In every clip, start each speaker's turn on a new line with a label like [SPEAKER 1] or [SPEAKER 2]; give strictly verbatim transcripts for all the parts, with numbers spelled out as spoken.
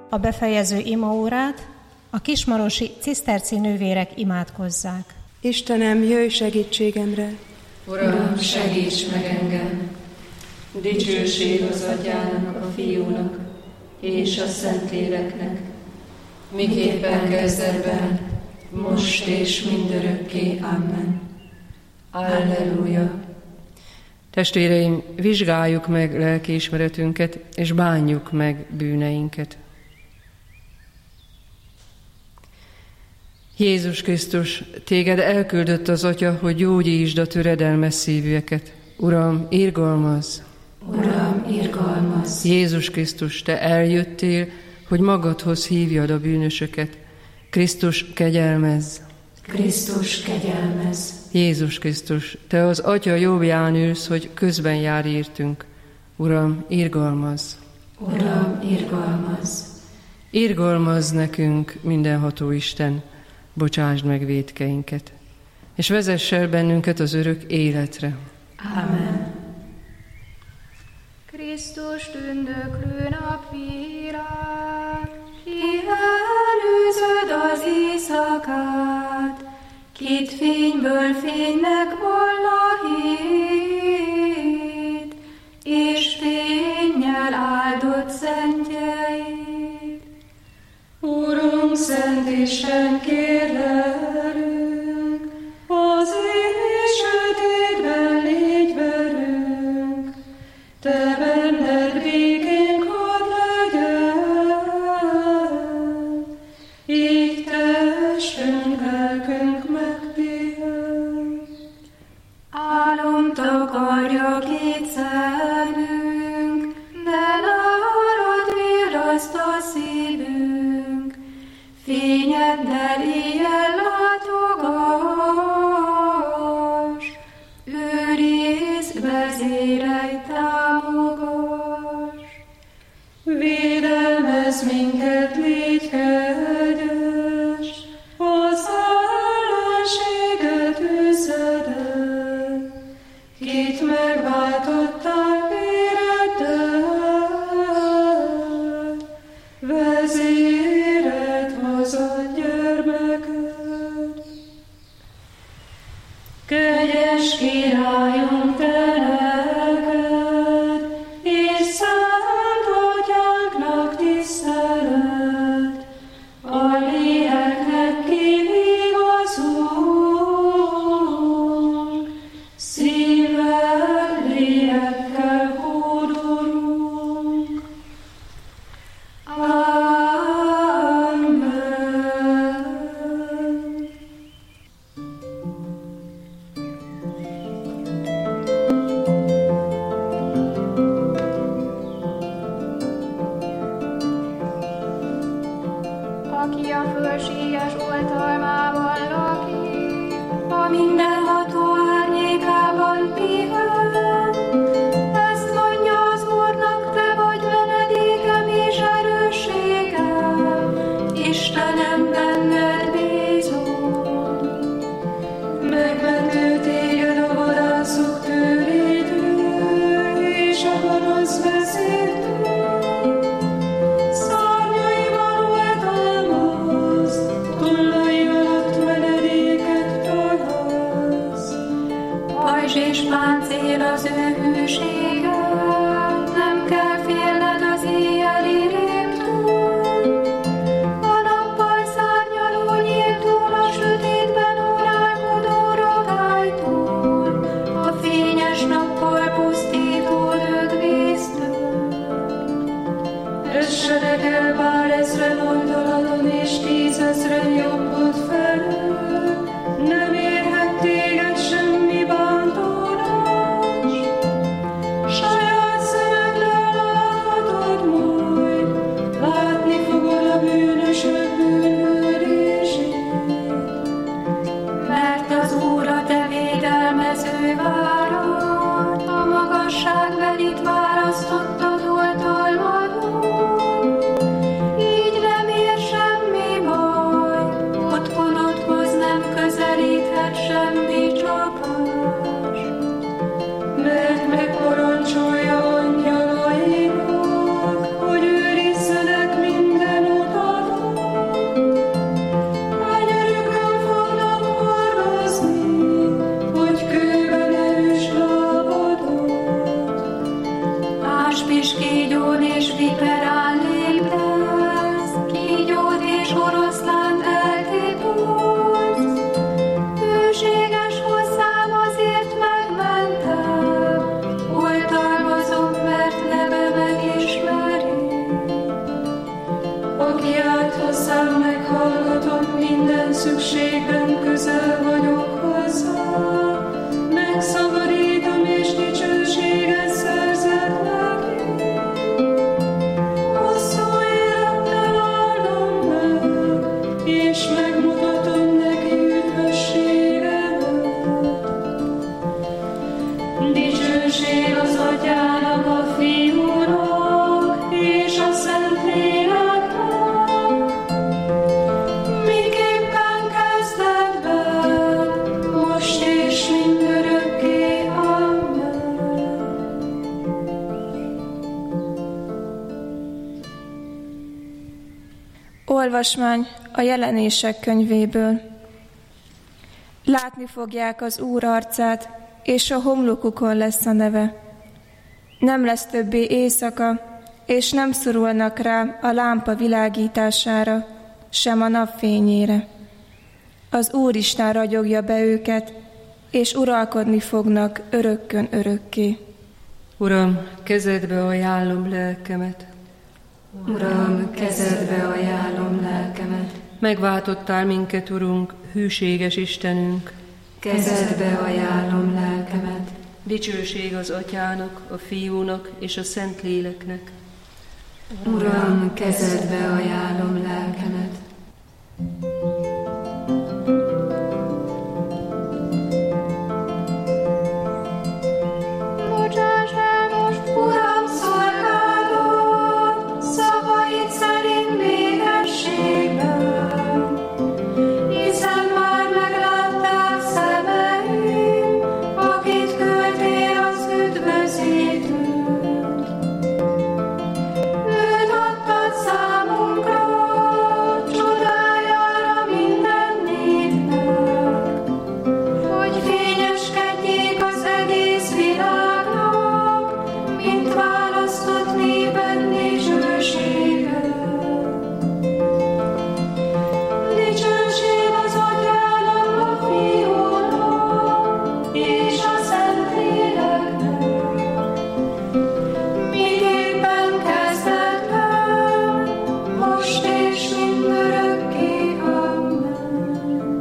[SPEAKER 1] A befejező imaórát a kismarosi ciszterci nővérek imádkozzák.
[SPEAKER 2] Istenem, jöjj segítségemre!
[SPEAKER 3] Uram, segíts meg engem! Dicsőség az Atyának, a Fiúnak és a Szentléleknek, miképpen kezdetben, most és mindörökké. Amen. Alleluja!
[SPEAKER 4] Testvéreim, vizsgáljuk meg lelkiismeretünket, és bánjuk meg bűneinket. Jézus Krisztus, téged elküldött az Atya, hogy gyógyítsd a töredelmes szívűeket. Uram, irgalmazz!
[SPEAKER 3] Uram, irgalmazz!
[SPEAKER 4] Jézus Krisztus, te eljöttél, hogy magadhoz hívjad a bűnösöket. Krisztus, kegyelmezz!
[SPEAKER 3] Krisztus, kegyelmezz!
[SPEAKER 4] Jézus Krisztus, te az Atya jobbján ülsz, hogy közben jár értünk. Uram, irgalmazz!
[SPEAKER 3] Uram, irgalmazz!
[SPEAKER 4] Irgalmazz nekünk, mindenható Isten, bocsásd meg vétkeinket, és vezess el bennünket az örök életre.
[SPEAKER 3] Amen.
[SPEAKER 5] Krisztus tündöklő napvilág, ki előzöd az éjszakát, kit fényből fénynek val a hét, és fénnyel áldott szentjeid.
[SPEAKER 3] Urunk, Szent Isten, kérlelünk, az éj sötétben légy velünk, te benned békénk hadd legyen, így testünk, lelkünk megpihen.
[SPEAKER 5] Álom takarja két szemünk, de nálad virraszt a szívünk, fényeddel éjjel látogass, őrizd, vezérelj, támogass.
[SPEAKER 3] Védelmezz minket, légy kegyes, az ellenséget üzed el, kit megváltottál véreddel, vezéred hozad gyermeked. Kegyes Királyunk, te neked, és szent Atyánknak tisztelet, a léleknek kivigazunk, szívvel, lélekkel hódolunk. Amen.
[SPEAKER 5] Aki a fölséges oltalmában lakik, a mindenható árnyékában pihen. Ezt mondja az Úrnak, te vagy menedékem és erősségem, Istenem, benned bízom.
[SPEAKER 3] Megmentő téged a vadászok tőlétől, és a gonosz vezértől. Szárnyaival oltalmazd, tollai alatt menedéket találsz.
[SPEAKER 5] Pajzs és páncél az ő hűsége, nem kell félned az éjjeli rémtől. A nappal szárnyaló nyíltól, a sötétben órálkodó rogálytól, a fényes nappal pusztító dögvésztől.
[SPEAKER 3] Essenek el bár ezren oldaladon, és tízezren jobbod felől, nem érhet téged semmi bántódás. Saját szemeddel láthatod majd, látni fogod a bűnösök bűnhődését.
[SPEAKER 5] Mert az Úr a te védelmező várad, a magasság belit választottad oltalmadon. Így nem ér semmi baj, otthonodhoz nem közelíthet.
[SPEAKER 3] szükségben közel vagyok hozzá, megszabadítom és dicsőséget szerzek neki. Hosszú élettel áldom meg, és megmutatom neki üdvösségemet. Dicsőség az Atyának, a Fiúnak és a Szentléleknek, miképpen kezdetben, most és mindörökké. Amen.
[SPEAKER 6] Olvasmány a Jelenések könyvéből. Látni fogják az Úr arcát, és a homlokukon lesz a neve. Nem lesz többé éjszaka, és nem szorulnak rá a lámpa világítására, sem a napfényére. Az Úristen ragyogja be őket, és uralkodni fognak örökkön örökké.
[SPEAKER 4] Uram, kezedbe ajánlom lelkemet.
[SPEAKER 5] Uram, kezedbe ajánlom lelkemet.
[SPEAKER 4] Megváltottál minket, Urunk, hűséges Istenünk.
[SPEAKER 5] Kezedbe ajánlom lelkemet.
[SPEAKER 4] Dicsőség az Atyának, a Fiúnak és a Szentléleknek.
[SPEAKER 5] Uram, kezedbe ajánlom lelkemet.
[SPEAKER 3] Bocsáss el most, Uram, szolgálat, szavaid szerint békességben, hiszen már meglátták szemeim, akit küldtél az üdvözítőt. Őt adtad számunkra, csodájára minden népnek, hogy fényeskedjék az egész világnak, mint választott néped dicsősége. Dicsőség az Atyának, a Fiúnak és a Szentléleknek, miképpen kezdetben, most és mindörökké. Amen.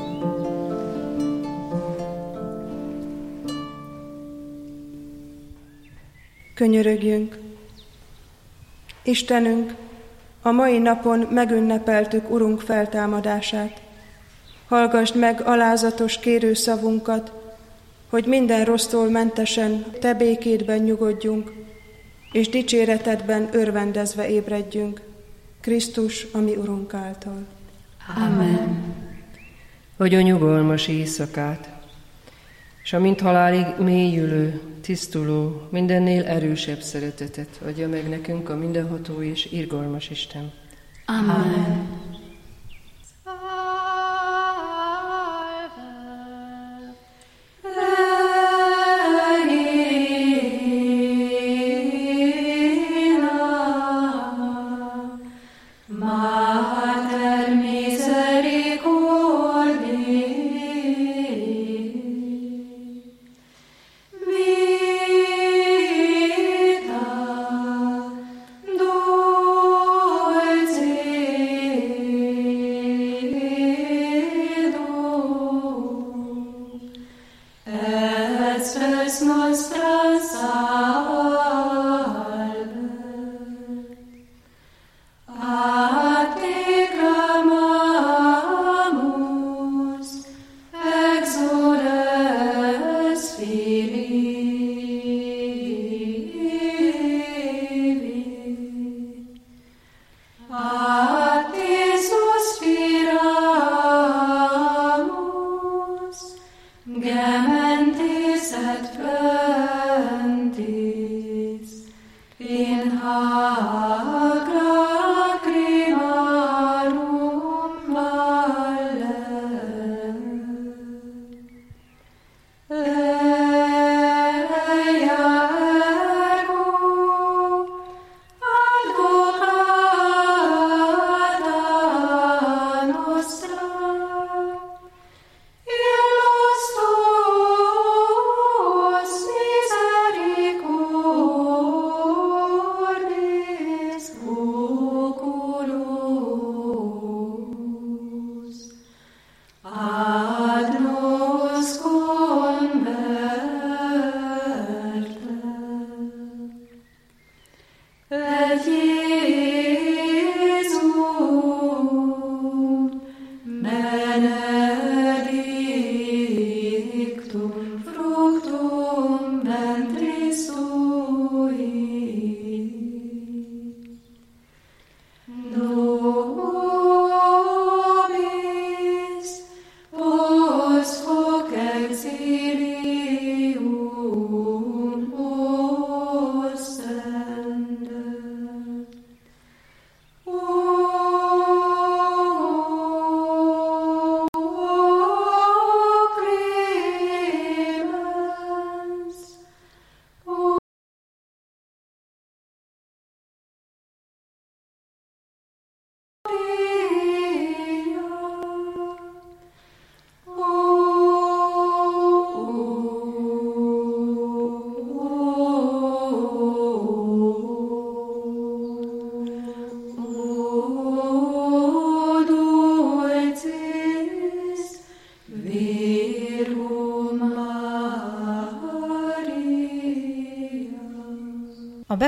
[SPEAKER 2] Könyörögjünk! Istenünk, a mai napon megünnepeltük Urunk feltámadását. Hallgasd meg alázatos kérőszavunkat, hogy minden rossztól mentesen Te békédben nyugodjunk, és dicséretedben örvendezve ébredjünk. Krisztus, a mi Urunk által.
[SPEAKER 5] Amen.
[SPEAKER 4] Adj nyugalmas éjszakát, és a mint halálig mélyülő, tisztuló, mindennél erősebb szeretetet adja meg nekünk a mindenható és irgalmas Isten.
[SPEAKER 5] Amen.
[SPEAKER 3] Mater misericordiae, vita dulcis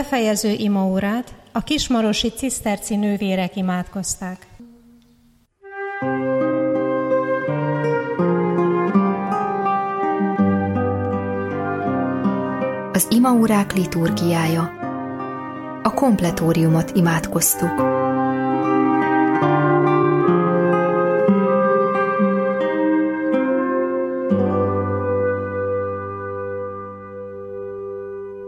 [SPEAKER 1] befejező imaórát a kismarosi ciszterci nővérek imádkozták.
[SPEAKER 7] Az imaórák liturgiája. A kompletóriumot imádkoztuk.